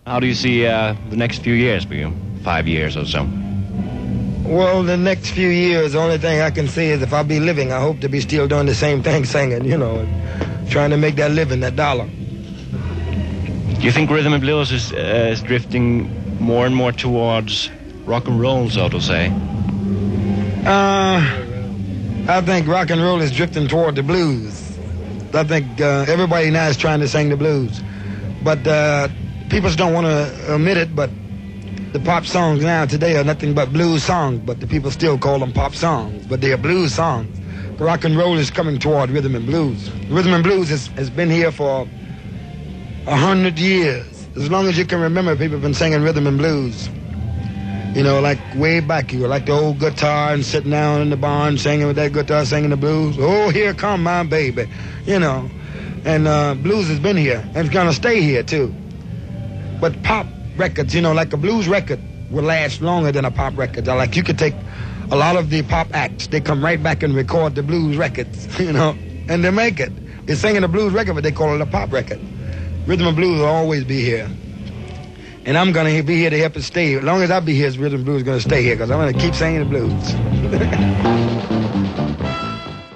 How do you see the next few years for you? 5 years or so? Well, the next few years, the only thing I can say is if I be living, I hope to be still doing the same thing, singing, and trying to make that living, that dollar. Do you think rhythm and blues is drifting more and more towards rock and roll, so to say? I think rock and roll is drifting toward the blues. I think everybody now is trying to sing the blues. But people don't want to admit it, but the pop songs now today are nothing but blues songs, but the people still call them pop songs, but they are blues songs. Rock and roll is coming toward rhythm and blues. Rhythm and blues has been here for 100 years. As long as you can remember, people have been singing rhythm and blues. Like way back, you were like the old guitar and sitting down in the barn singing with that guitar, singing the blues. Oh, here come my baby, And blues has been here, and it's going to stay here, too. But pop records, like a blues record will last longer than a pop record. Like you could take a lot of the pop acts, they come right back and record the blues records, and they make it. They're singing a blues record, but they call it a pop record. Rhythm and blues will always be here. And I'm going to be here to help it stay. As long as I be here, rhythm and blues is going to stay here, because I'm going to keep singing the blues.